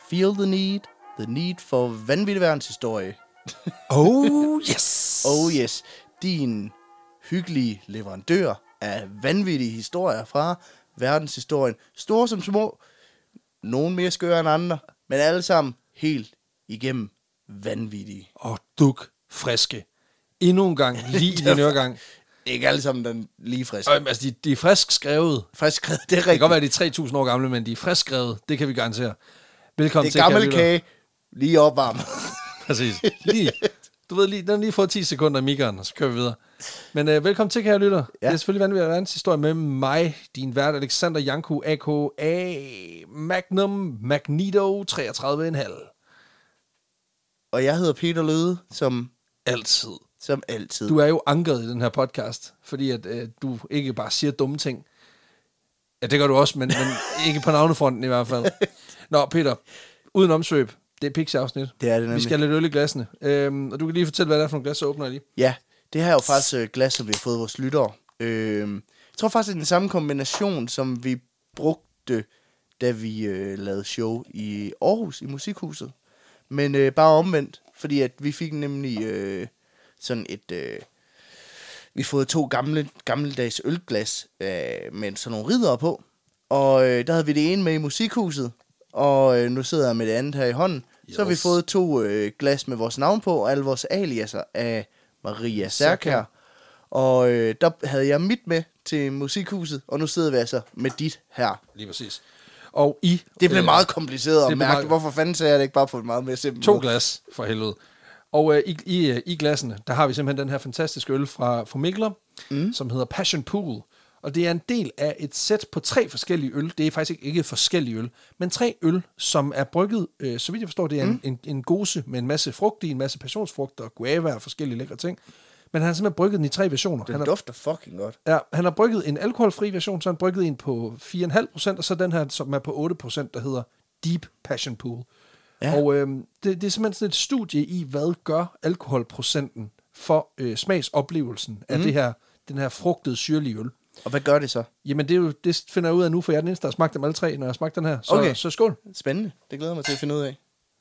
Feel the need for vanvittig verdenshistorie. Oh, yes! Oh yes, din hyggelige leverandør af vanvittige historier fra verdenshistorien. Store som små, nogle mere skøre end andre, men alle sammen helt igennem vanvittige. Og duk friske. Endnu en gang, lige i din øregang. Ikke alle sammen den lige friske. Altså, de er frisk skrevet. Frisk skrevet, det er Det kan rigtigt. godt være, de er 3.000 år gamle, men de er frisk skrevet. Det kan vi garantere. Velkommen Det til, er gammel kære lytter. kage, lige opvarmet. Præcis. Du ved, den har lige fået 10 sekunder i mikkeren, og så kører vi videre. Men velkommen til, kære lytter. Ja. Det er selvfølgelig vanvittigt verdenshistorie med mig, din vært Alexander Janku, a.k.a. Magnum Magneto 33,5. Og jeg hedder Peter Løde, som Altid. altid. Du er jo ankeret i den her podcast, fordi at du ikke bare siger dumme ting. Ja, det gør du også, men ikke på navnefronten i hvert fald. Nå, Peter, uden omsvøb, det er Pixie-afsnit. Det er det nemlig. Vi skal have lidt øl i glassene. Og du kan lige fortælle, hvad det er for nogle glas, så åbner jeg lige. Ja, det her er jo faktisk glas, som vi har fået vores lyttere. Jeg tror faktisk, det er den samme kombination, som vi brugte, da vi lavede show i Aarhus, i Musikhuset. Men bare omvendt, fordi at vi fik nemlig sådan et... vi fået 2 gammeldags ølglas med sådan nogle ridder på. Og der havde vi det ene med i Musikhuset, og nu sidder jeg med det andet her i hånden. Yes. Så har vi fået 2 glas med vores navn på, og alle vores aliaser af Maria Serkær. Og der havde jeg mit med til Musikhuset, og nu sidder vi altså med dit her. Lige præcis. Og Det blev meget kompliceret at mærke. meget... Hvorfor fanden sagde jeg det ikke bare på et meget mere simpelt 2 glas, for helvede. Og i glassene, der har vi simpelthen den her fantastiske øl fra Mikler, som hedder Passion Pool. Og det er en del af et sæt på 3 forskellige øl. Det er faktisk ikke forskellige øl, men 3 øl, som er brygget, så vidt jeg forstår, det er en gose med en masse frugt i, en masse passionsfrugt og guava og forskellige lækre ting. Men han har simpelthen brygget den i 3 versioner. Den dufter fucking godt. Ja, han har brygget en alkoholfri version, så han har brygget en på 4,5%, og så den her, som er på 8%, der hedder Deep Passion Pool. Ja. Og det er simpelthen sådan et studie i, hvad gør alkoholprocenten for smagsoplevelsen af den her frugtede syrlige øl. Og hvad gør det så? Jamen, det finder jeg ud af nu, for jeg er den eneste, der har smagt dem alle 3, når jeg har smagt den her. Så, okay. Så skål. Spændende. Det glæder mig til at finde ud af.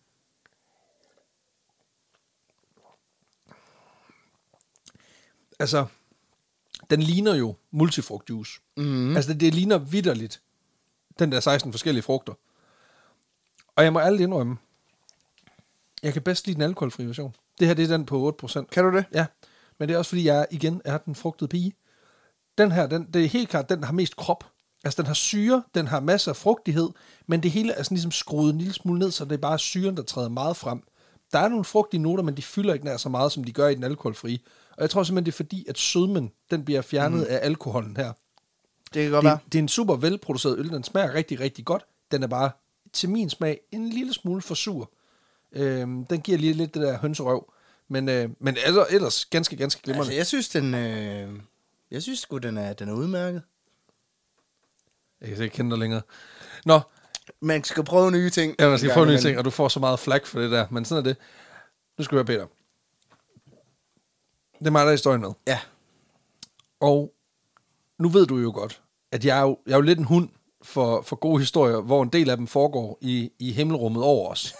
Altså, den ligner jo multifrugtjuice. Mm-hmm. Altså, det ligner vitterligt den der 16 forskellige frugter. Og jeg må ærligt indrømme, jeg kan bedst lide den alkoholfri version. Det her, det er den på 8%. Kan du det? Ja, men det er også fordi, jeg igen er den frugtede pige. Den her, det er helt klart, den har mest krop. Altså, den har syre, den har masser af frugtighed, men det hele er sådan ligesom skruet en lille smule ned, så det er bare syren, der træder meget frem. Der er nogle frugtige noter, men de fylder ikke nær så meget, som de gør i den alkoholfrie. Og jeg tror simpelthen, det er fordi, at sødmen, den bliver fjernet af alkoholen her. Det kan godt være. Det er en super velproduceret øl, den smager rigtig, rigtig godt. Den er bare, til min smag, en lille smule for sur. Den giver lige lidt det der hønserøv. Men ellers ganske glimrende. Altså, jeg synes sgu, den er udmærket. Jeg kan ikke kende dig længere. Nå. Man skal prøve nye ting. Ja, man skal prøve nye ting, og du får så meget flag for det der. Men sådan er det. Nu skal du høre, Peter. Det er mig, der er historien med. Ja. Og nu ved du jo godt, at jeg er jo lidt en hund for gode historier, hvor en del af dem foregår i himmelrummet over os.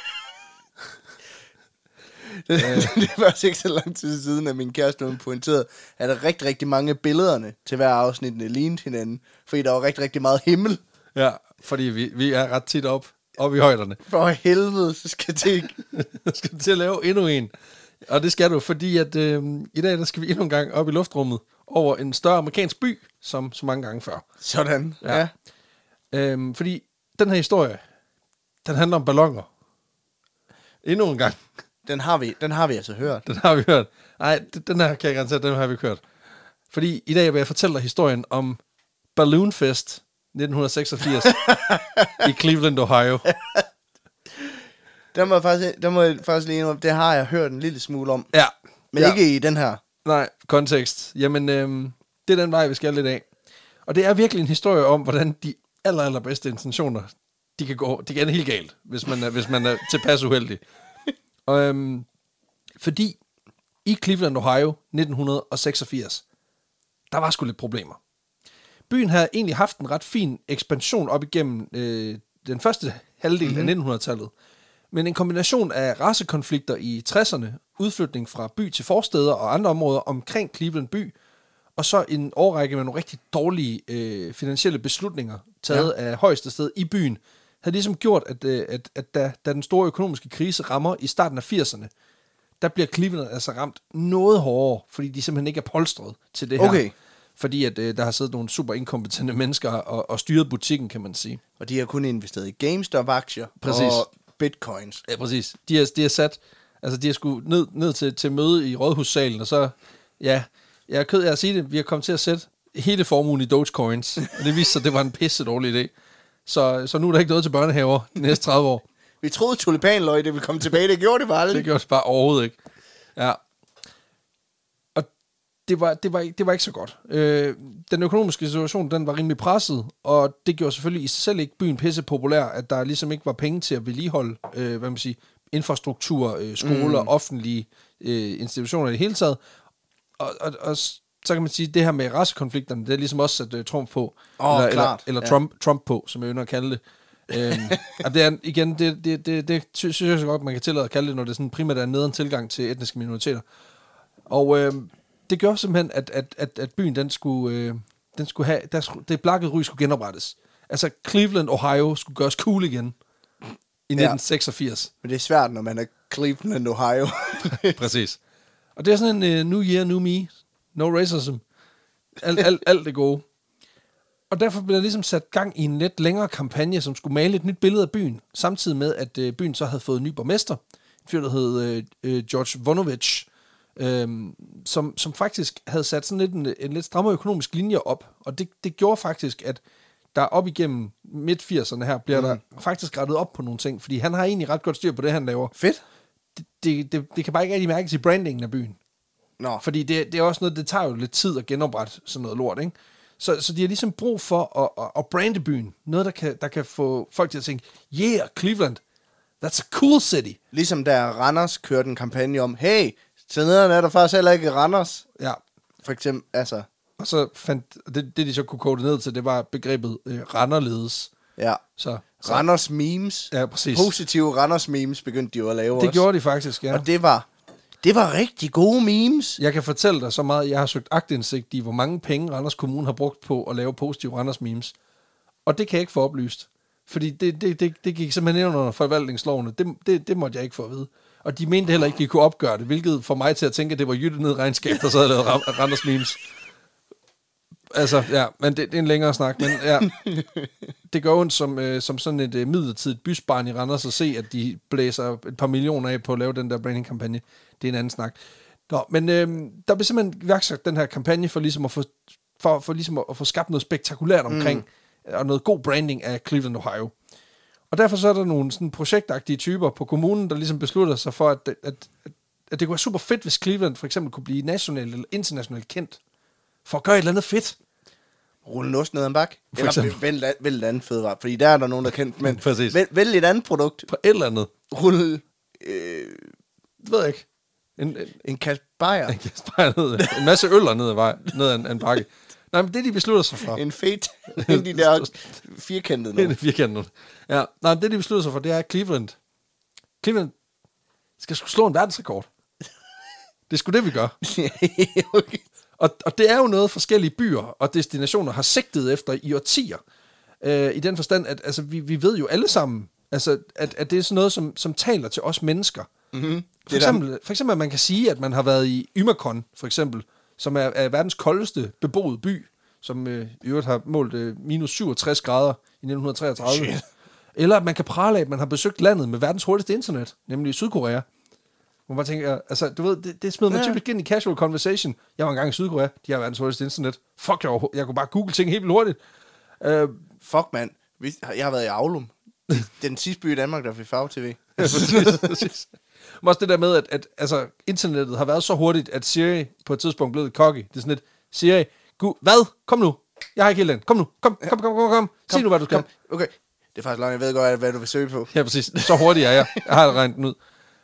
Det er faktisk ikke så lang tid siden, at min kæreste havde pointeret, at der rigtig, rigtig mange billederne til hver afsnit lignede hinanden, fordi der var rigtig, rigtig meget himmel. Ja, fordi vi er ret tit op i højderne. For helvede, så skal det ikke. skal du til at lave endnu en. Og det skal du, fordi at i dag der skal vi endnu en gang op i luftrummet over en større amerikansk by, som så mange gange før. Sådan, ja. Fordi den her historie, den handler om balloner. Endnu en gang. Den har vi altså hørt. Den har vi hørt. Nej, den her kan jeg garantere, den har vi hørt. Fordi i dag vil jeg fortælle dig historien om Balloon Fest 1986 i Cleveland, Ohio. Der må jeg faktisk lige indrømme, det har jeg hørt en lille smule om. Ja. Men ikke i den her. Nej, kontekst. Jamen, det er den vej, vi skal lidt af. Og det er virkelig en historie om, hvordan de allerbedste intentioner, de kan ende helt galt, hvis man er tilpas uheldig. Og, fordi i Cleveland, Ohio, 1986, der var sgu lidt problemer. Byen havde egentlig haft en ret fin ekspansion op igennem den første halvdel af 1900-tallet. Men en kombination af racekonflikter i 60'erne, udflytning fra by til forsteder og andre områder omkring Cleveland by, og så en årrække med nogle rigtig dårlige finansielle beslutninger, taget af højeste sted i byen, havde ligesom gjort, at da den store økonomiske krise rammer i starten af 80'erne, der bliver Cleveland altså ramt noget hårdere, fordi de simpelthen ikke er polstret til det her. Fordi at der har siddet nogle super inkompetente mennesker og styret butikken, kan man sige. Og de har kun investeret i GameStop-aktier og bitcoins. Ja, præcis. De har sat, altså de har sgu ned til møde i rådhussalen, og så, ja, jeg er ked af at sige det, vi har kommet til at sætte hele formuen i Dogecoins, og det viste sig, at det var en pisse dårlig idé. Så nu er der ikke noget til børnehaver de næste 30 år. Vi troede, tulipanløg, det ville komme tilbage. Det gjorde det bare aldrig. Det gjorde det bare overhovedet ikke. Ja. Og det var ikke så godt. Den økonomiske situation, den var rimelig presset, og det gjorde selvfølgelig i sig selv ikke byen pisse populær, at der ligesom ikke var penge til at vedligeholde, hvad man siger, infrastruktur, skoler, offentlige institutioner i det hele taget. Og så kan man sige, at det her med racekonflikterne, det er ligesom også sat Trump på. Eller Trump på, som jeg ønsker at kalde det. Og det er igen, det synes jeg så godt, man kan tillade at kalde det, når det sådan primært er en nederen tilgang til etniske minoriteter. Og det gør simpelthen, at byen, den skulle have, det blakkede ry skulle genoprettes. Altså Cleveland, Ohio skulle gøres cool igen i 1986. Men det er svært, når man er Cleveland, Ohio. Præcis. Og det er sådan en new year, new me. No racism. Alt det gode. Og derfor blev der ligesom sat gang i en lidt længere kampagne, som skulle male et nyt billede af byen, samtidig med, at byen så havde fået en ny borgmester, en fyr, der hed George Voinovich, som faktisk havde sat sådan lidt en lidt strammere økonomisk linje op. Og det gjorde faktisk, at der op igennem midt-80'erne her, bliver der faktisk rettet op på nogle ting, fordi han har egentlig ret godt styr på det, han laver. Fedt. Det kan bare ikke rigtig mærkes i brandingen af byen. Nå. Fordi det er også noget, det tager jo lidt tid at genoprette sådan noget lort, ikke? Så de har ligesom brug for at brande byen. Noget, der kan få folk til at tænke, yeah, Cleveland, that's a cool city. Ligesom da Randers kørte en kampagne om, hey, så nederne er der faktisk heller ikke Randers. Ja. For eksempel, altså. Og så fandt, det de så kunne kode ned til, det var begrebet Randerledes. Ja. Så Randers memes. Ja, præcis. Positive Randers memes begyndte de jo at lave. Det gjorde de faktisk, ja. Og det var rigtig gode memes. Jeg kan fortælle dig så meget, jeg har søgt aktindsigt i, hvor mange penge Randers Kommune har brugt på at lave positive Randers memes. Og det kan jeg ikke få oplyst. Fordi det gik simpelthen ind under forvaltningslovene. Det måtte jeg ikke få at vide. Og de mente heller ikke, at de kunne opgøre det, hvilket får mig til at tænke, at det var Jytte ned regnskab, der så havde lavet Randers memes. Altså, ja, men det er en længere snak, men ja, det gør ondt som sådan et midlertidigt bysbarn i Randers at se, at de blæser et par millioner af på at lave den der branding-kampagne. Det er en anden snak. Nå, men der bliver simpelthen iværksat den her kampagne for ligesom at få skabt noget spektakulært omkring, og noget god branding af Cleveland, Ohio. Og derfor så er der nogle sådan projektagtige typer på kommunen, der ligesom beslutter sig for, at det kunne være super fedt, hvis Cleveland for eksempel kunne blive nationalt eller internationalt kendt, for at gøre et eller andet fedt. Rulle en ost ned ad en bak. Eller vælg et andet fødevare, fordi der er der nogen, der er kendt. Men vælg et andet produkt. På et eller andet. Rulle... det ved jeg ikke. En kasse bajer. En kasse bajer en masse øller ned ad en bakke. Nej, men det de beslutter sig for. En fedt. En de der firkantede noget. Firkantede. Ja. Nej, det de beslutter sig for, det er Cleveland skal sgu slå en verdensrekord. Det er sgu det, vi gør. Okay. Og det er jo noget, forskellige byer og destinationer har sigtet efter i årtier. I den forstand, at altså, vi ved jo alle sammen, altså, at det er sådan noget, som taler til os mennesker. Mm-hmm. For eksempel, at man kan sige, at man har været i Ymekon, for eksempel, som er verdens koldeste beboede by, som i øvrigt har målt minus 67 grader i 1933. Shit. Eller at man kan prale af, at man har besøgt landet med verdens hurtigste internet, nemlig Sydkorea. Hvor man tænker, altså, du ved, det smider man typisk ind i casual conversation. Jeg var engang i Sydkorea, de har verdens hurtigste internet. Fuck, jeg kunne bare google ting helt vildt hurtigt. Fuck, mand. Jeg har været i Aulum. Den sidste by i Danmark, der fik farve-tv. Præcis. Men også det der med, at altså, internettet har været så hurtigt, at Siri på et tidspunkt blev cocky. Det er sådan lidt, Siri, hvad? Kom nu. Jeg har ikke helt den. Kom nu. Kom. Sig nu, hvad du skal. Okay. Det er faktisk langt. Jeg ved godt, hvad du vil søge på. Ja, præcis. Så hurtigt er jeg. Jeg har regnet den ud.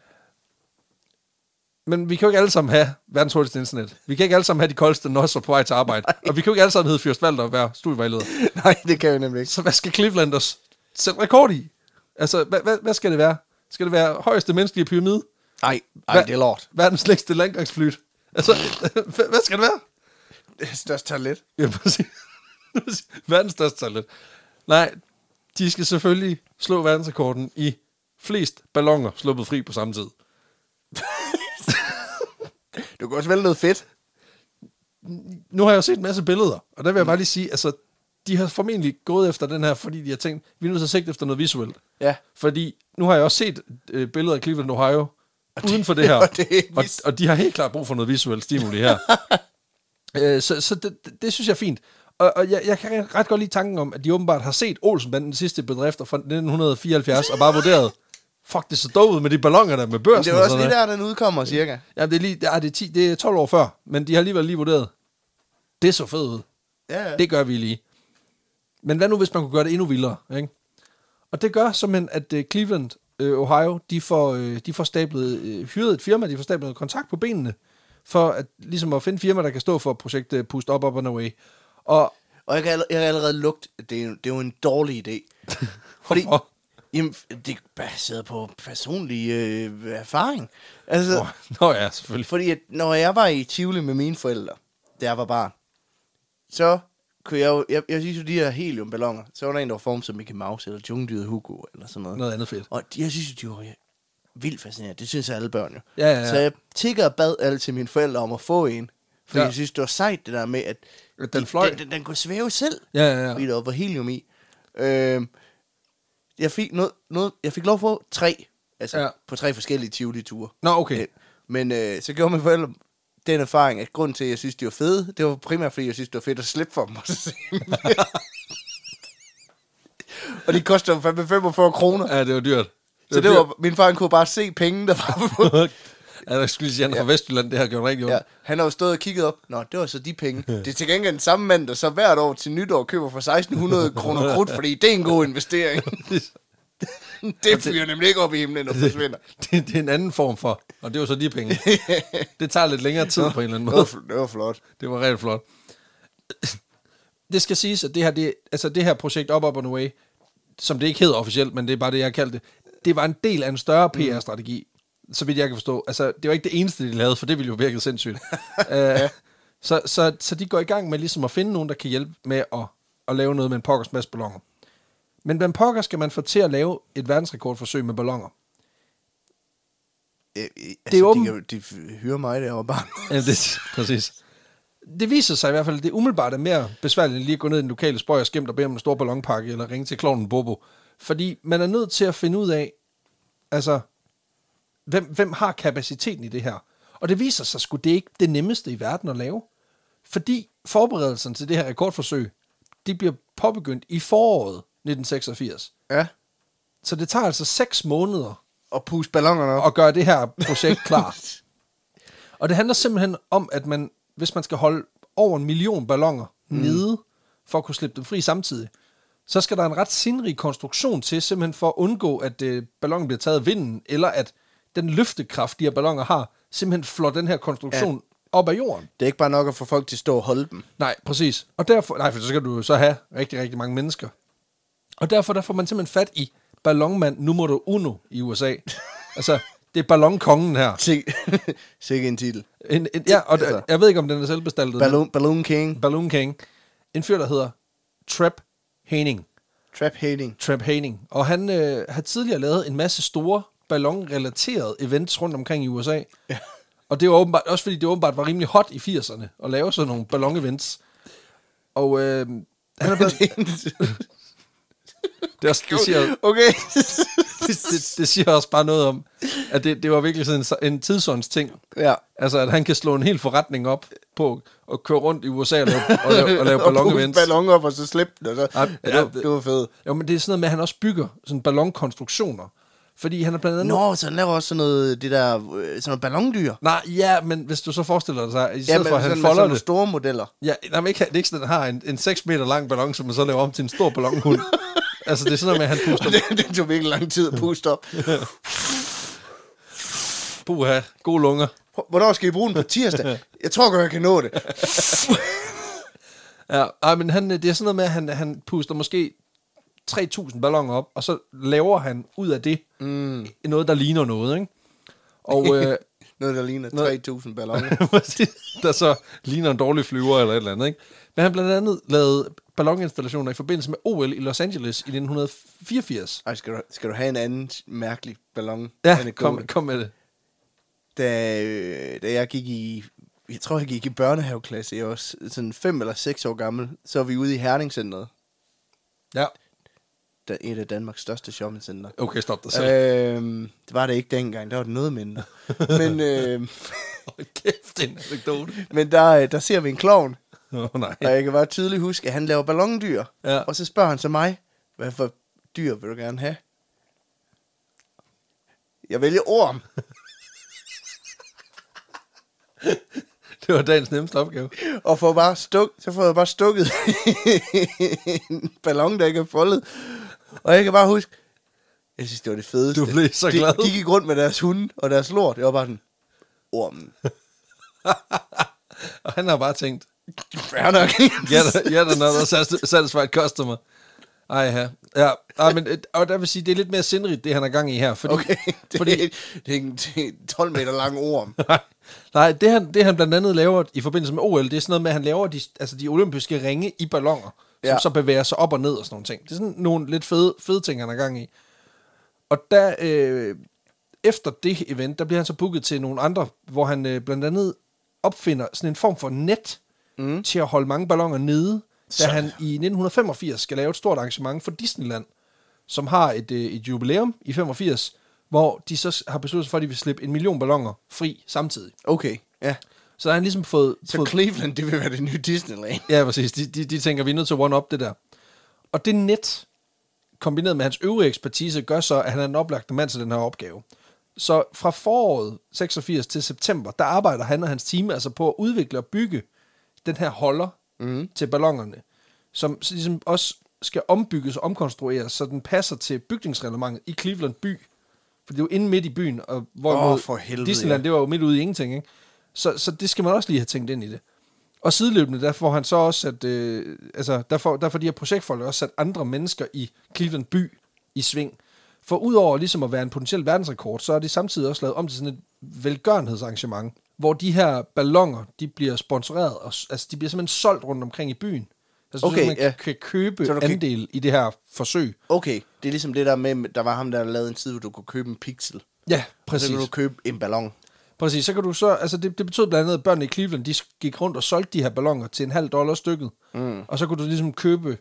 Men vi kan jo ikke alle sammen have verdens hurtigste internet. Vi kan ikke alle sammen have de koldeste nosser på vej til arbejde. Nej. Og vi kan jo ikke alle sammen hedde Fyrst Valder og være studievejleder. Nej, det kan vi nemlig ikke. Så hvad skal Clevelanders sætte rekord i? Altså, hvad skal det være? Skal det være højeste menneskelige pyramide? Nej, det er lort. Verdens længste landgangsflyt? Altså, hvad skal det være? Største toilet. Ja, præcis. Verdens største toilet. Nej, de skal selvfølgelig slå verdensrekorden i flest balloner sluppet fri på samme tid. Du kan også vælge noget fedt. Nu har jeg jo set en masse billeder, og der vil jeg bare lige sige, altså, de har formentlig gået efter den her, fordi de har tænkt, vi er nødt til at sigte efter noget visuelt. Ja. Fordi nu har jeg også set billeder af Cleveland, Ohio, uden for det her. Og de har helt klart brug for noget visuelt stimuli her. Så det synes jeg er fint. Og jeg kan ret godt lide tanken om, at de åbenbart har set Olsenbanden, den sidste bedrifter fra 1974, og bare vurderet, fuck, det er så dårligt med de balloner der med børsen. Det er også lige der, den udkommer, cirka. Ja, det er 12 år før, men de har alligevel lige vurderet. Det så fedt ud. Ja. Det gør vi lige. Men hvad nu, hvis man kunne gøre det endnu vildere, ikke? Og det gør simpelthen, at Cleveland, Ohio, de får stablet, hyret et firma, de får stablet kontakt på benene, for at, ligesom at finde firma, der kan stå for projektet Push Up and Away. Og jeg kan allerede lugte, det er jo en dårlig idé. Fordi, jamen, det er baseret på personlig erfaring. Altså, Nå ja, selvfølgelig. Fordi at, når jeg var i Tivoli med mine forældre, da jeg var barn, så kunne jeg synes jo, de her heliumballoner, så var der en, der var formet som Mickey Mouse, eller Jungdyret Hugo, eller sådan noget. Noget andet fedt. Og jeg synes jo, de var vildt fascinerende. Det synes jeg alle børn jo. Ja. Så jeg tigger og bad alle til mine forældre om at få en. Fordi jeg synes, det var sejt, det der med, at den fløj. Den kunne svæve selv. Ja. Fordi der var helium i. Jeg fik lov at få 3. Altså på 3 forskellige Tivoli-ture. Nå, okay. Men så gjorde mine forældre den erfaring, at grunden til, at jeg synes, de var fede, det var primært, fordi jeg synes, det var fedt at slippe for dem. Og de koster jo 45 kroner. Ja, det var dyrt. Så det var, min far kunne bare se penge, der var på. Ja, jeg skulle sige, han fra Vestjylland, det har gjort rigtig ondt. Ja. Han har jo stået og kigget op. Nå, det var så de penge. Det er til gengæld den samme mand, der så hvert år til nytår køber for 1600 kroner krudt, fordi det er en god investering. Det fyrer nemlig ikke op i himlen og forsvinder. Det er en anden form for, og det var så de penge. Det tager lidt længere tid på en eller anden måde. Det var flot. Det var rigtig flot. Det skal siges, at det her projekt Up and Away, som det ikke hedder officielt, men det er bare det, jeg kaldte det, det var en del af en større PR-strategi, så vidt jeg kan forstå. Altså, det var ikke det eneste, de lavede, for det ville jo virke sindssygt. Så de går i gang med ligesom at finde nogen, der kan hjælpe med at lave noget med en pokkers masse balloner. Men hvordan pokker skal man få til at lave et verdensrekordforsøg med balloner? De hyrer mig derovre bare. Ja, præcis. Det viser sig i hvert fald, at det umiddelbart er mere besværligt end lige at gå ned i den lokale Spøg og Skæmt og bede om en stor ballonpakke, eller ringe til klovnen Bobo. Fordi man er nødt til at finde ud af, altså, hvem har kapaciteten i det her? Og det viser sig sgu, det er ikke det nemmeste i verden at lave. Fordi forberedelsen til det her rekordforsøg, de bliver påbegyndt i foråret 1986. Ja. Så det tager altså 6 måneder at puste ballonerne op og gøre det her projekt klar. Og det handler simpelthen om, at hvis man skal holde over 1 million balloner nede, for at kunne slippe dem fri samtidig, så skal der en ret sindrig konstruktion til, simpelthen for at undgå, at ballonen bliver taget af vinden, eller at den løftekraft, de her balloner har, simpelthen flår den her konstruktion op af jorden. Det er ikke bare nok at få folk til at stå og holde dem. Nej, præcis. Og derfor, for så skal du så have rigtig, rigtig mange mennesker. Og derfor der får man simpelthen fat i ballonmand numero uno i USA. Altså, det er ballonkongen her. Sikke en titel. Ja, og jeg ved ikke, om den er selvbestaltet. Balloon King. Balloon King. En fyr, der hedder Trap Haining. Trap Haining. Og han har tidligere lavet en masse store ballonrelaterede events rundt omkring i USA. Ja. Og det var åbenbart, også fordi det åbenbart var rimelig hot i 80'erne at lave sådan nogle ballon-events. Og han er blevet... Det siger, okay. det siger også bare noget om, at det var virkelig sådan en tidsånds ting. Ja. Altså, at han kan slå en hel forretning op på at køre rundt i USA og lave ballon-events. Og ballon op og så slippe den. Det var fedt. Jo, men det er sådan noget med, at han også bygger sådan ballonkonstruktioner. Fordi han er blandt andet... så han laver også sådan noget, sådan noget ballondyr. Nej, ja, men hvis du så forestiller dig sig, i stedet for, at han folder sådan store modeller. Ja, det er ikke sådan, at han har en 6 meter lang ballon, som man så laver om til en stor ballonhund. Altså, det er sådan noget med, at han puster... det tog virkelig lang tid at puste op. Puha, gode lunger. Hvornår skal I bruge den på tirsdag? Jeg tror godt, jeg kan nå det. Ja, men det er sådan noget med, at han puster måske 3.000 balloner op, og så laver han ud af det noget, der ligner noget, ikke? Og, noget, der ligner 3.000 balloner. der så ligner en dårlig flyver eller et eller andet, ikke? Men han blandt andet lavede balloninstallationer i forbindelse med OL i Los Angeles i 1984. Ej, skal du have en anden mærkelig ballon? Ja, kom med det. Da jeg gik i børnehaveklasse, jeg var sådan 5 eller 6 år gammel, så var vi ude i Herningcenteret. Ja. Der er et af Danmarks største shoppingcenter. Okay, stop dig selv. Det var det ikke dengang, der var det noget mindre. Men, kæft, det er en anekdote. Men der ser vi en klovn. Nej. Og jeg kan bare tydeligt huske, at han laver ballondyr. Ja. Og så spørger han så mig, hvad for dyr vil du gerne have? Jeg vælger orm. Det var dagens nemmeste opgave. Og så får jeg bare stukket en ballon, der ikke er foldet. Og jeg kan bare huske, jeg synes, det var det fedeste. Du blev så glad. De gik rundt med deres hunde og deres lort. Det var bare sådan, ormen. Og han har bare tænkt, fair nok. ja, another satisfied customer. Ej, ja. Men, og der vil sige, det er lidt mere sindrigt, det han er gang i her. Fordi, okay, det er en 12 meter lang orm. Nej, det han blandt andet laver i forbindelse med OL, det er sådan noget med, at han laver de olympiske ringe i balloner, som så bevæger sig op og ned og sådan nogle ting. Det er sådan nogle lidt fede ting, han er gang i. Og der, efter det event, der bliver han så booket til nogle andre, hvor han blandt andet opfinder sådan en form for net til at holde mange balloner nede, da han i 1985 skal lave et stort arrangement for Disneyland, som har et jubilæum i 85, hvor de så har besluttet sig for, at de vil slippe 1 million balloner fri samtidig. Okay, ja. Så har han ligesom fået... Cleveland, det vil være det nye Disneyland. Ja, præcis. De tænker, vi er nødt til at one-up det der. Og det net, kombineret med hans øvrige ekspertise, gør så, at han er en oplagte mand til den her opgave. Så fra foråret 86 til september, der arbejder han og hans team altså på at udvikle og bygge den her holder til ballonerne, som ligesom også skal ombygges og omkonstrueres, så den passer til bygningsreglementet i Cleveland by. For det er jo inde midt i byen, og hvorimod Disneyland, det var jo midt ude i ingenting, ikke? Så det skal man også lige have tænkt ind i det. Og sideløbende, der får han så også, der får de her projektfolk også sat andre mennesker i Cleveland by i sving. For udover ligesom at være en potentiel verdensrekord, så er det samtidig også lavet om til sådan et velgørenhedsarrangement, hvor de her balloner, de bliver sponsoreret, og de bliver simpelthen solgt rundt omkring i byen. Altså, okay, man kan købe andel i det her forsøg. Okay, det er ligesom det der med, der var ham, der lavede en tid, hvor du kunne købe en pixel. Ja, præcis. Så kan du købe en ballon. Præcis, så kan du så, altså det betød blandt andet, at børnene i Cleveland, de gik rundt og solgte de her balloner til $0,50 stykket. Og så kunne du ligesom købe,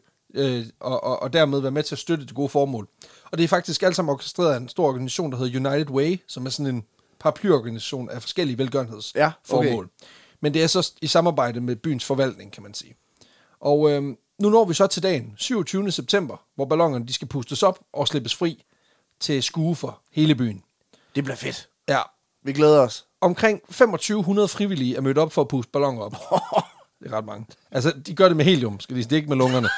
og dermed være med til at støtte det gode formål. Og det er faktisk alt sammen orkestreret af en stor organisation, der hedder United Way, som er sådan en paraplyorganisation af forskellige velgørenhedsformål. Men det er så i samarbejde med byens forvaltning, kan man sige. Og nu når vi så til dagen, 27. september, hvor ballonerne de skal pustes op og slippes fri til skue for hele byen. Det bliver fedt. Ja. Vi glæder os. Omkring 2500 frivillige er mødt op for at puste balloner op. Det er ret mange. Altså, de gør det med helium, skal de sige. Det er ikke med lungerne.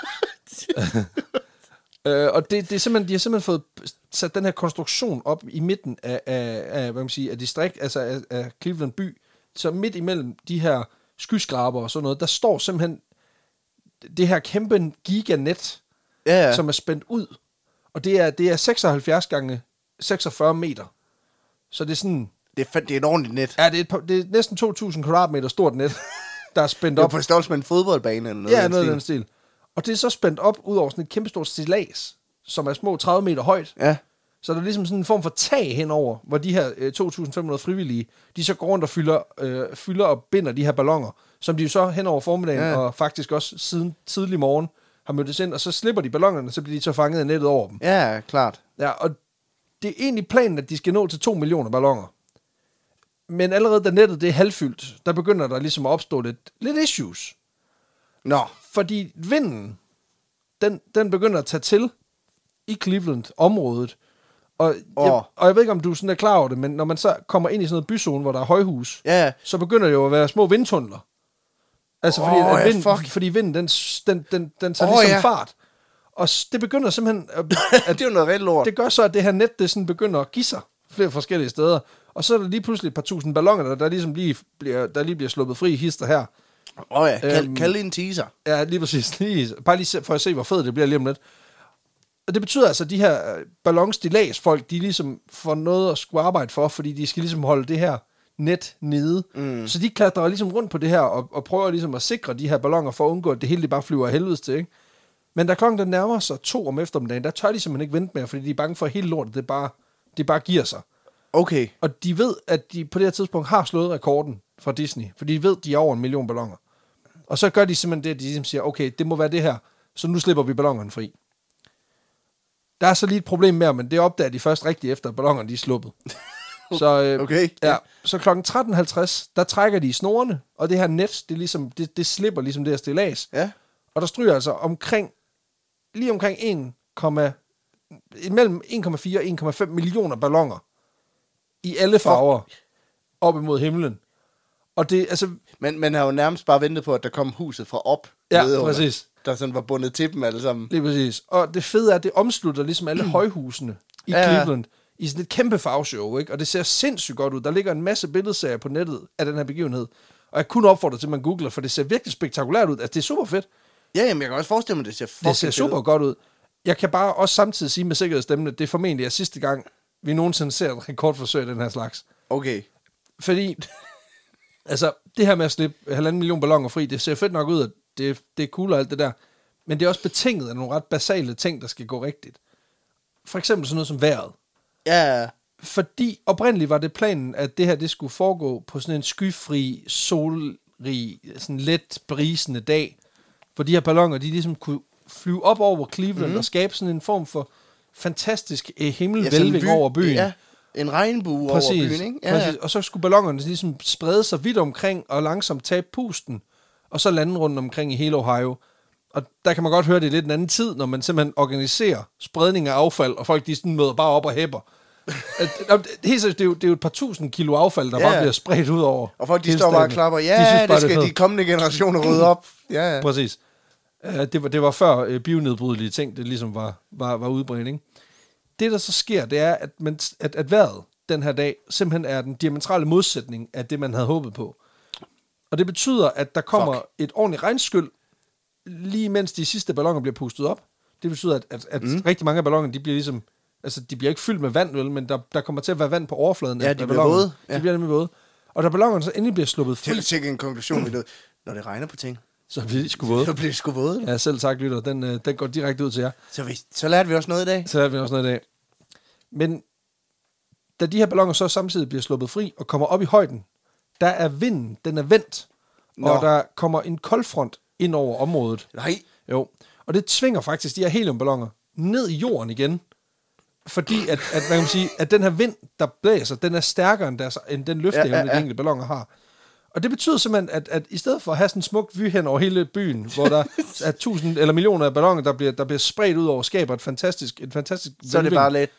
Og det er simpelthen, de har simpelthen fået sat den her konstruktion op i midten af hvad man siger, af distrikt, altså af Cleveland by. Så midt imellem de her skyskraber og sådan noget, der står simpelthen det her kæmpe giganet, som er spændt ud. Og det er 76 gange 46 meter. Så det er sådan... Det er et ordentligt net. Ja, det er næsten 2.000 kvadratmeter stort net, der er spændt op. Det er på størrelse med en fodboldbane eller noget. Ja, noget af den stil. Og det er så spændt op ud over sådan et kæmpestort stillads, som er små 30 meter højt. Ja. Så der er ligesom sådan en form for tag henover, hvor de her 2.500 frivillige, de så går rundt og fylder og binder de her balloner, som de jo så henover formiddagen, og faktisk også siden tidlig morgen har mødtes ind, og så slipper de ballonerne, så bliver de så fanget af nettet over dem. Ja, klart. Ja, og det er egentlig planen, at de skal nå til 2 millioner balloner. Men allerede da nettet det er halvfyldt, der begynder der ligesom at opstå lidt issues. Nå. Fordi vinden, den begynder at tage til i Cleveland-området. Og jeg ved ikke, om du sådan er klar over det, men når man så kommer ind i sådan noget byzone, hvor der er højhus, så begynder det jo at være små vindtunneler. Altså fordi vinden, den tager ligesom fart. Og det begynder simpelthen... det er jo noget rigtig lort. Det gør så, at det her net, det sådan begynder at give sig flere forskellige steder. Og så er der lige pludselig et par tusind balloner, der ligesom lige bliver sluppet fri hister her. Kald en teaser. Ja, lige præcis. Bare lige for at se, hvor fed det bliver lige om lidt. Og det betyder altså, at de her ballonstilladsfolk, de ligesom får noget at skulle arbejde for, fordi de skal ligesom holde det her net nede. Så de klatrer ligesom rundt på det her, og prøver ligesom at sikre de her balloner, for at undgå, at det hele det bare flyver af helvedes til, ikke? Men da klokken den nærmer sig 2 om eftermiddagen, der tør de simpelthen ikke vente mere, fordi de er bange for, at hele lortet, det bare giver sig. Okay. Og de ved, at de på det her tidspunkt har slået rekorden fra Disney, fordi de ved, at de er over 1 million balloner. Og så gør de simpelthen det, at de ligesom siger, okay, det må være det her, så nu slipper vi ballonerne fri. Der er så lige et problem med, men det opdager de først rigtigt efter, at ballonerne de er sluppet. Så, okay. Ja, så klokken 13.50, der trækker de i snorene, og det her net, det slipper ligesom det her stillads. Ja. Og der stryger altså lige omkring mellem 1,4 og 1,5 millioner balloner i alle farver op imod himlen. Og det, altså... Men man har jo nærmest bare ventet på, at der kom huset fra op. Ja, præcis. Der sådan var bundet til dem alle sammen. Lige præcis. Og det fede er, at det omslutter ligesom alle højhusene i Cleveland i sådan et kæmpe farveshow, ikke? Og det ser sindssygt godt ud. Der ligger en masse billedserier på nettet af den her begivenhed. Og jeg kunne opfordre til, at man googler, for det ser virkelig spektakulært ud. Altså, det er super fedt. Ja, jamen, jeg kan også forestille mig, at det ser super godt ud. Jeg kan bare også samtidig sige med sikkerhedsstemme, at det formentlig er sidste gang, vi nogensinde ser et rekordforsøg af den her slags. Okay. Fordi, altså, det her med at slippe 1,5 million balloner fri, det ser fedt nok ud, at det er cool og alt det der. Men det er også betinget af nogle ret basale ting, der skal gå rigtigt. For eksempel sådan noget som vejret. Ja. Fordi oprindeligt var det planen, at det her det skulle foregå på sådan en skyfri, solrig, sådan let brisende dag, hvor de her balloner, de ligesom kunne flyve op over Cleveland og skabe sådan en form for fantastisk himmelvælving over byen. Ja, en regnbue over byen, ikke? Ja, præcis. Og så skulle ballonerne ligesom sprede sig vidt omkring og langsomt tabe pusten, og så lande rundt omkring i hele Ohio. Og der kan man godt høre, det er lidt en anden tid, når man simpelthen organiserer spredning af affald, og folk de sådan møder bare op og hæpper. Helt seriøst, det er jo et par tusind kilo affald, der bare bliver spredt ud over. Og folk de står bare og klapper. Ja, det skal de kommende generationer rydde op. Ja. Præcis. Det var før bionedbrydelige ting, det ligesom var udbredt, ikke? Det, der så sker, det er, at vejret den her dag simpelthen er den diametrale modsætning af det, man havde håbet på. Og det betyder, at der kommer et ordentligt regnskyld, lige mens de sidste balloner bliver pustet op. Det betyder, at rigtig mange af ballonerne, de bliver ligesom... Altså, de bliver ikke fyldt med vand, vel, men der kommer til at være vand på overfladen. Ja, de bliver våde. Ja. De bliver nemlig våde. Og da ballonerne så endelig bliver sluppet fri... Det er sikkert en konklusion, vi ved. Når det regner på ting, så bliver de sgu våde. Så bliver det sgu våde. Ja, selv sagt, lytter. Den går direkte ud til jer. Så lærte vi også noget i dag. Men da de her balloner så samtidig bliver sluppet fri og kommer op i højden, der er vinden, den er vendt. Og der kommer en koldfront ind over området. Nej. Jo. Og det tvinger faktisk de her heliumballoner ned i jorden igen. Fordi at man kan sige, at den her vind, der blæser, den er stærkere end den løfteevne, de enkelte balloner har. Og det betyder simpelthen, at i stedet for at have sådan en smuk vy hen over hele byen, hvor der er 1000 eller millioner af balloner, der bliver spredt ud over, skaber et fantastisk så er det bare lidt...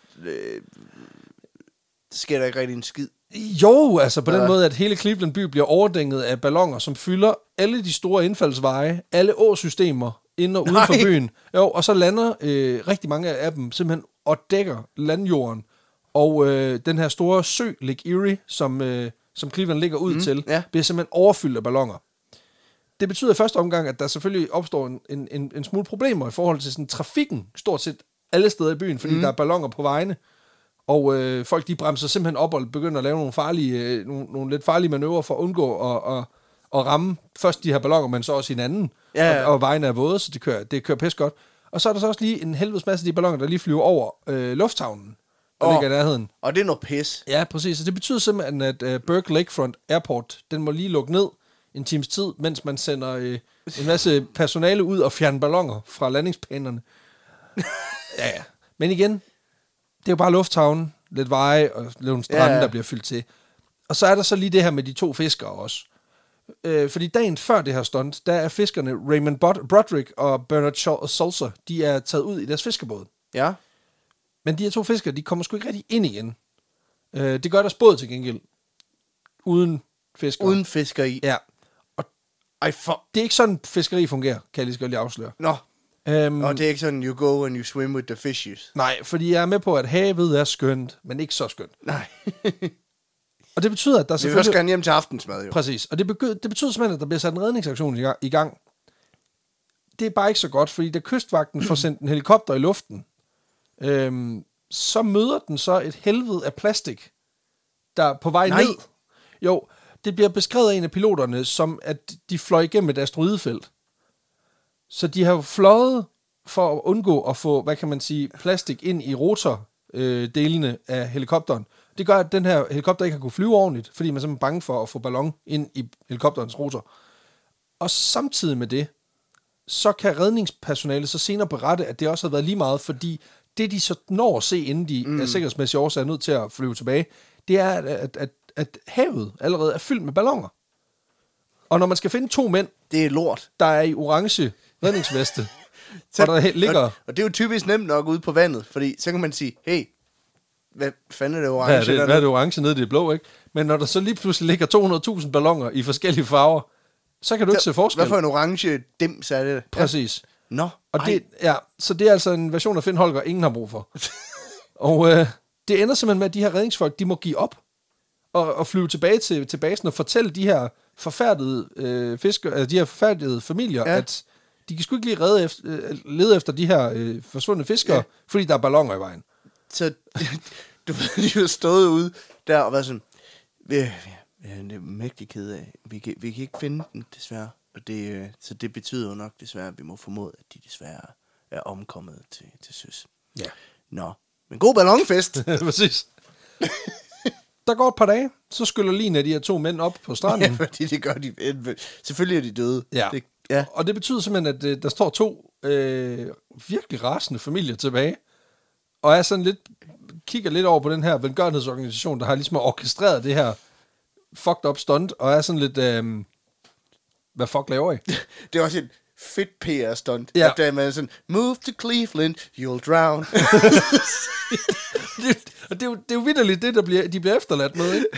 sker der ikke rigtig en skid? Jo, altså på den måde, at hele Cleveland by bliver overdænget af balloner, som fylder alle de store indfaldsveje, alle åsystemer ind og uden for byen. Jo, og så lander rigtig mange af dem simpelthen og dækker landjorden. Og den her store sø, Lake Erie, som Cleveland ligger ud til, bliver simpelthen overfyldt af balloner. Det betyder i første omgang, at der selvfølgelig opstår en smule problemer i forhold til sådan trafikken, stort set alle steder i byen, fordi der er balloner på vejene. Og folk de bremser simpelthen op og begynder at lave nogle lidt farlige manøvrer for at undgå at ramme først de her balloner, men så også hinanden. Ja. Og vejene er våde, så det kører pis godt. Og så er der så også lige en helvedes masse af de balloner, der lige flyver over lufthavnen, der ligger i nærheden. Og det er noget pis. Ja, præcis. Og det betyder simpelthen, at Burke Lakefront Airport, den må lige lukke ned en times tid, mens man sender en masse personale ud og fjerner balloner fra landingsbanerne. Ja. Men igen, det er jo bare lufthavnen, lidt veje og nogle strande, der bliver fyldt til. Og så er der så lige det her med de 2 fiskere også. Fordi dagen før det her stunt, der er fiskerne Raymond Broderick og Bernard Sulzer, de er taget ud i deres fiskerbåd. Ja. Men de her 2 fiskere, de kommer sgu ikke rigtig ind igen. Det gør deres båd til gengæld. Uden fiskere. Uden fisker i. Ja. Og det er ikke sådan, fiskeri fungerer, kan jeg lige så godt lige afsløre. Nå. Og det er ikke sådan, you go and you swim with the fishes. Nej, fordi jeg er med på, at havet er skønt, men ikke så skønt. Nej. Og det betyder, at der selvfølgelig... Vi vil også gerne hjem til aftensmad, jo. Præcis. Og det betyder simpelthen, at der bliver sat en redningsaktion i gang. Det er bare ikke så godt, fordi da kystvagten får sendt en helikopter i luften, så møder den så et helvede af plastik, der er på vej Nej. ned. Jo, det bliver beskrevet af en af piloterne, som at de fløj igennem et asteroidefelt. Så de har fløjet for at undgå at få, hvad kan man sige, plastik ind i rotordelene af helikopteren. Det gør, at den her helikopter ikke har kunne flyve ordentligt, fordi man er simpelthen bange for at få ballon ind i helikopterens rotor. Og samtidig med det, så kan redningspersonalet så senere berette, at det også har været lige meget, fordi det, de så når at se, inden de af sikkerhedsmæssige årsager er nødt til at flyve tilbage, det er, at havet allerede er fyldt med balloner. Og når man skal finde 2 mænd, Det er lort. der er i orange redningsveste, og der ligger... Og det er jo typisk nemt nok ude på vandet, fordi så kan man sige, hey, hvad fanden er det orange? Hvad er det orange nede i det blå, ikke? Men når der så lige pludselig ligger 200.000 balloner i forskellige farver, så kan du ikke se forskel. Hvad for en orange dims er det? Præcis. Nå, Og det, så det er altså en version af Finn Holger, ingen har brug for. Og det ender simpelthen med, at de her redningsfolk, de må give op og flyve tilbage til basen og fortælle de her forfærdede fiskere, de her forfærdede familier, at de kan sgu ikke lige lede efter de her forsvundne fiskere, fordi der er balloner i vejen. Så du ved, de har stået ude der og været sådan, det er mægtig ked af. Vi kan ikke finde den, desværre. Og så det betyder jo nok desværre, at vi må formode, at de desværre er omkommet til søs. Ja. Nå, men god ballonfest. Præcis. Der går et par dage, så skyller lige af de her 2 mænd op på stranden. Ja, fordi det gør de. Selvfølgelig er de døde. Ja. Ja. Og det betyder simpelthen, at der står 2 virkelig rasende familier tilbage, og er sådan lidt, kigger lidt over på den her velgørenhedsorganisation, der har ligesom orkestreret det her fucked up stunt, og er sådan lidt, hvad fuck laver I? Det er også et fedt PR-stunt. Ja. At der er man sådan, move to Cleveland, you'll drown. det er jo vitterligt det, de bliver efterladt med, ikke?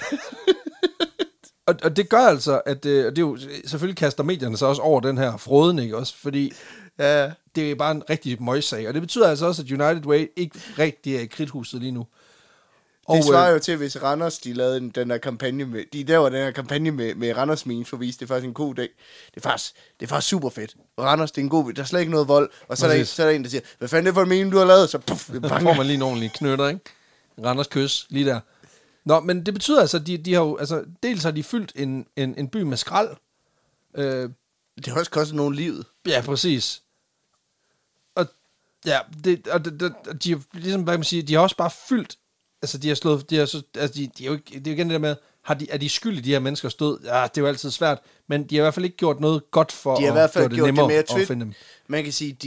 Og det gør altså, at det er jo, selvfølgelig kaster medierne sig også over den her fråden, ikke også? Fordi det er bare en rigtig møgssag. Og det betyder altså også, at United Way ikke rigtig er i kridthuset lige nu. Det svarer jo til, hvis Randers, de lavede den her kampagne med, den her kampagne med Randers memes for vist. Det er faktisk en god dag. Det er faktisk super fedt. Og Randers, det er en god, der er slet ikke noget vold. Og så er der en, der siger, hvad fanden er det for en meme, du har lavet? Så puff, det får man lige en ordentlig knytter, ikke? Randers kys, lige der. Nå, men det betyder altså, at de har jo, altså, dels har de fyldt en by med skrald. Det har også kostet nogen livet. Ja, præcis. Og ja, de har, ligesom, hvad man siger, de har også bare fyldt, altså de er jo ikke, det er jo igen det der med, er de skyld i de her menneskers død? Ja, det er jo altid svært, men de har i hvert fald ikke gjort noget godt for de har i hvert fald at gøre det nemmere at finde dem. Man kan sige,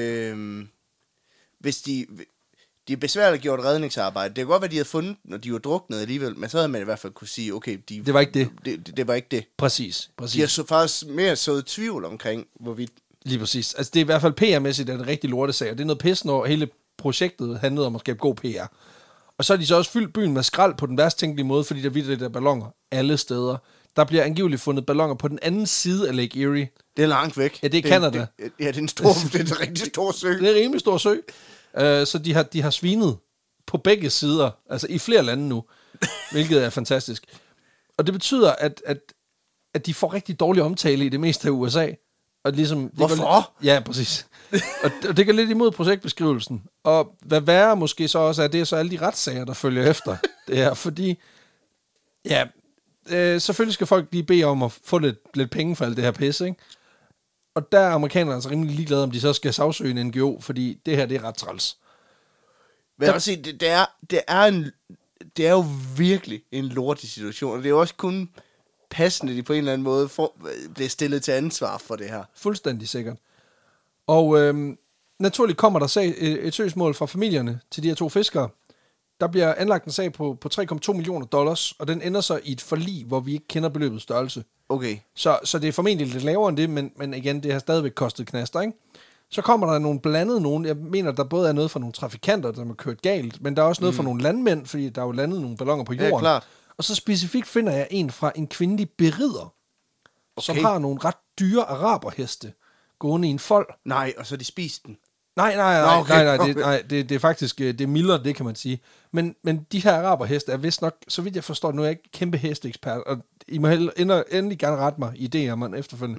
hvis de er besværligt gjort redningsarbejde. Det kan godt være, de havde fundet, når de var druknet alligevel, men så havde man i hvert fald kunne sige, okay, det var ikke det. Det var ikke det. Præcis. De har så faktisk mere sået tvivl omkring, hvorvidt... Lige præcis. Altså det er i hvert fald PR-mæssigt en rigtig lortesag, og det er noget pis, når hele projektet handlede om at skabe god PR. Og så har de så også fyldt byen med skrald på den værst tænkelige måde, fordi der vitterligt der balloner alle steder. Der bliver angiveligt fundet balloner på den anden side af Lake Erie. Det er langt væk. Ja, det er Canada. Det er en rigtig stor sø. Det er en rimelig stor sø. Så de har svinet på begge sider, altså i flere lande nu, hvilket er fantastisk. Og det betyder, at de får rigtig dårlig omtale i det meste af USA. Og ligesom, hvorfor? Ja, præcis. og det går lidt imod projektbeskrivelsen. Og hvad værre måske så også er, det er så alle de retssager, der følger efter det her. Fordi, ja, selvfølgelig skal folk lige bede om at få lidt penge for alt det her pisse, ikke? Og der er amerikanerne altså rimelig ligeglade, om de så skal sagsøge en NGO, fordi det her, det er ret træls. Men jeg vil sige, det er jo virkelig en lortig situation, og det er jo også kun passende, de på en eller anden måde bliver stillet til ansvar for det her. Fuldstændig sikkert. Og naturligt kommer der et søgsmål fra familierne til de her 2 fiskere. Der bliver anlagt en sag på $3,2 millioner, og den ender så i et forlig, hvor vi ikke kender beløbets størrelse. Okay. Så det er formentlig lidt lavere end det, men igen, det har stadigvæk kostet knaster, ikke? Så kommer der nogle blandet nogen. Jeg mener, der både er noget for nogle trafikanter, der har kørt galt, men der er også noget for nogle landmænd, fordi der er jo landet nogle balloner på jorden. Ja, klart. Og så specifikt finder jeg en fra en kvindelig berider, som har nogle ret dyre araberheste gående i en fold. Nej, og så de spist den. Nej, det er faktisk, det er mildere, det kan man sige. Men de her araberheste er vist nok, så vidt jeg forstår, nu er jeg ikke kæmpe hesteekspert, og I må endelig gerne rette mig i det, man efterfølgende.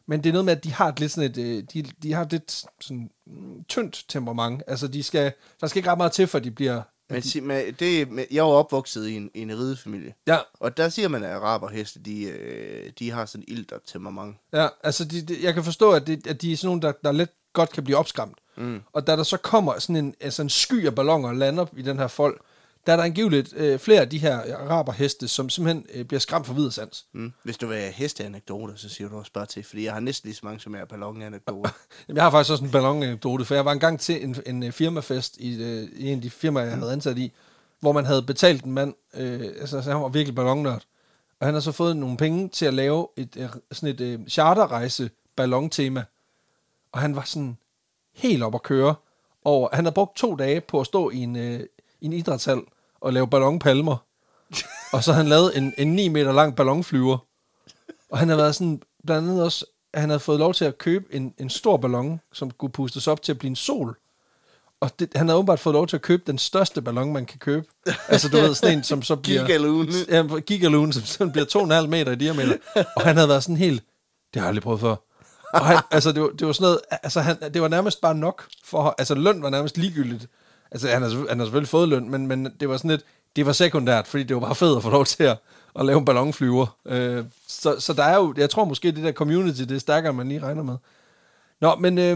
Men det er noget med, at de har et lidt sådan de har et lidt sådan tyndt temperament. Altså, der skal ikke ret meget til, for de bliver... Jeg er jo opvokset i en ridefamilie. Ja. Og der siger man, at araberheste, de har sådan ilter temperament. Ja, altså jeg kan forstå, at de er sådan nogle, der let godt kan blive opskræmt. Og da der så kommer sådan en sky af balloner og lander i den her fold, der er der angiveligt flere af de her araberheste, som simpelthen bliver skræmt for videre sans. Hvis du vil have hesteanekdoter, så siger du også bare til, fordi jeg har næsten lige så mange som jeg er ballonanekdoter. Jeg har faktisk også en ballonanekdote, for jeg var engang til en firmafest i en af de firmaer, jeg havde ansat i, hvor man havde betalt en mand, altså han var virkelig ballonnørd, og han har så fået nogle penge til at lave sådan et charterrejse ballontema, og han var sådan helt op at køre over. Han havde brugt 2 dage på at stå i en idrætshal og lave ballonpalmer. Og så havde han lavet en 9 meter lang ballonflyver. Og han havde været sådan, blandt andet også, at han havde fået lov til at købe en stor ballon, som kunne pustes op til at blive en sol. Og han havde åbenbart fået lov til at købe den største ballon, man kan købe. Altså, du ved, sådan en, som så bliver... Gigaloon, som sådan bliver 2,5 meter i diameter. Og han havde været sådan helt... Det har jeg aldrig prøvet før. Og han, altså, det var sådan noget... Altså, det var nærmest bare nok for... Altså, løn var nærmest ligegyldigt. Altså, han har selvfølgelig fået løn, men det var sådan lidt... Det var sekundært, fordi det var bare fedt at få lov til at lave en ballonflyver. Så der er jo... Jeg tror måske, det der community, det er stærkere, end man lige regner med. Nå,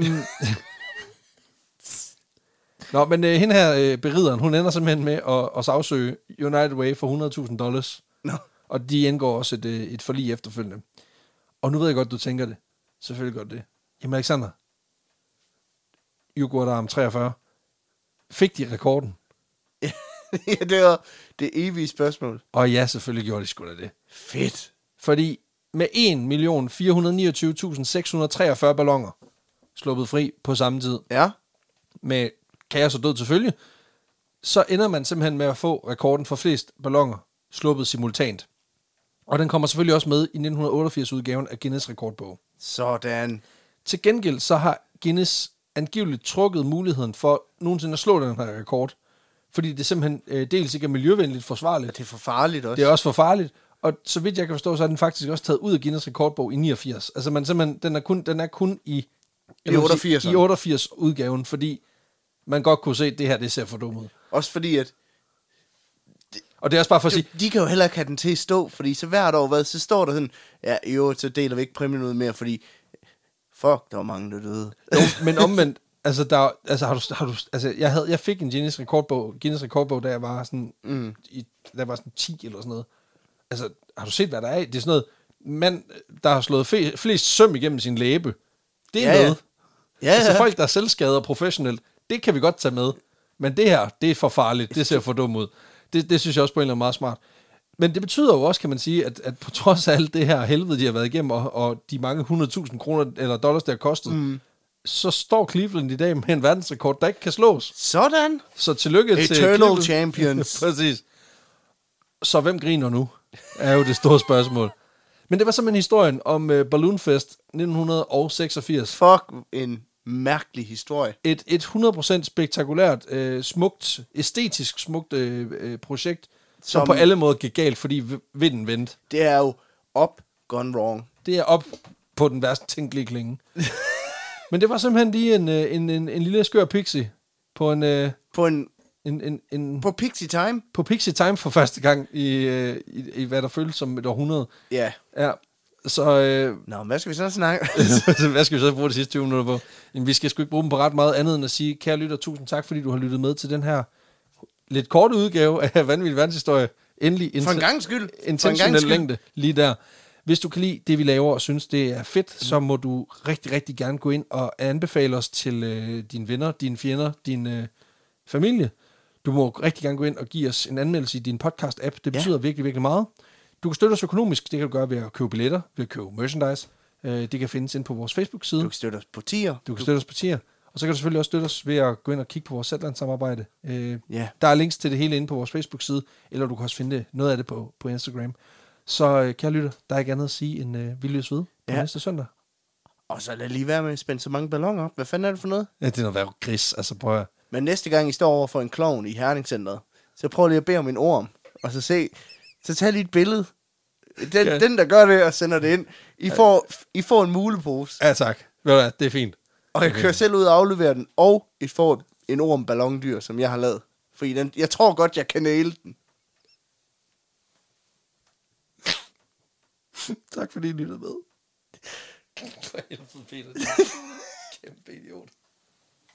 men hende her, berideren, hun ender simpelthen med at sagsøge United Way for $100,000. No. Og de indgår også et forlig efterfølgende. Og nu ved jeg godt, du tænker det. Selvfølgelig godt det. Jamen Alexander, Yoghurt 43, fik de rekorden? Ja, det var det evige spørgsmål. Og ja, selvfølgelig gjorde de sgu da det. Fedt. Fordi med 1.429.643 balloner sluppet fri på samme tid, Ja. med kaos og død til følge, så ender man simpelthen med at få rekorden for flest balloner sluppet simultant. Og den kommer selvfølgelig også med i 1988-udgaven af Guinness rekordbog. Sådan. Til gengæld så har Guinness angiveligt trukket muligheden for nogensinde at slå den her rekord, fordi det simpelthen dels ikke er miljøvenligt forsvarligt. Det er for farligt også. Det er også for farligt. Og så vidt jeg kan forstå, så er den faktisk også taget ud af Guinness rekordbog i 89. Altså man simpelthen, den er kun i 88 udgaven, fordi man godt kunne se, at det her, det ser for dumt ud. Også fordi, at... Og det er også bare for at sige... De kan jo heller ikke have den til at stå, fordi så hvert år, så står der sådan, ja, så deler vi ikke præmien ud mere, fordi... Fuck, der var mange, der døde. Jo, men omvendt, jeg fik en Guinness rekordbog, da jeg var sådan, da jeg var sådan 10 eller sådan noget. Altså, har du set, hvad der er? Det er sådan noget, mand, der har slået flest søm igennem sin læbe. Det er noget. Ja. Altså, folk, der er selvskader professionelt, det kan vi godt tage med. Men det her, det er for farligt. Det ser for dumt ud. Det synes jeg også på en eller anden meget smart. Men det betyder jo også, kan man sige, at på trods af alt det her helvede, de har været igennem, og de mange 100.000 kroner eller dollars, der har kostet, så står Cleveland i dag med en verdensrekord, der ikke kan slås. Sådan. Så tillykke til Eternal Champions. Præcis. Så hvem griner nu? Er jo det store spørgsmål. Men det var simpelthen historien om Balloonfest 1986. Fuck, en mærkelig historie. Et 100% spektakulært, æstetisk smukt projekt, som på alle måder gik galt, fordi vinden vendte. Det er jo up, gone wrong. Det er op på den værste tænkelige klinge. Men det var simpelthen lige en lille skør pixie på på Pixie Time. På Pixie Time for første gang i hvad der føles som et århundrede. Ja. Ja. Så, Nå, hvad skal vi så snakke? Hvad skal vi så bruge de sidste 20 minutter på? Jamen, vi skal sgu ikke bruge dem på ret meget andet end at sige, kære lytter, tusind tak, fordi du har lyttet med til den her lidt korte udgave af Vanvittig Verdenshistorie. Endelig for en gang skyld. Intentionel længde lige der. Hvis du kan lide det, vi laver, og synes, det er fedt, så må du rigtig, rigtig gerne gå ind og anbefale os til dine venner, dine fjender, din familie. Du må rigtig gerne gå ind og give os en anmeldelse i din podcast-app. Det betyder virkelig, virkelig meget. Du kan støtte os økonomisk. Det kan du gøre ved at købe billetter, ved at købe merchandise. Det kan findes ind på vores Facebook-side. Du kan støtte os på tier. Og så kan du selvfølgelig også støtte os ved at gå ind og kigge på vores Zetland-samarbejde. Der er links til det hele inde på vores Facebook-side, eller du kan også finde noget af det på Instagram. Så kære lytter, der er ikke andet at sige end vi lyttes ved på næste søndag. Og så lad lige være med at spænde så mange balloner op. Hvad fanden er det for noget? Ja, det er noget værre gris, altså prøv at... Men næste gang I står over for en klovn i Herningcenteret, så prøv lige at bede om en orm, og så tag lige et billede Den, der gør det og sender det ind, I får en mulepose. Ja, tak. Ved du hvad, det er fint. Og jeg kører selv ud og afleverer den, og I får en orm ballondyr, som jeg har lavet. Fordi jeg tror godt, jeg kan næle den. Tak fordi I lyttede med. For helvede, Peter. Kæmpe idiot.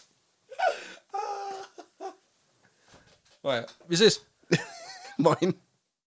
Nå ja, vi ses. Moin.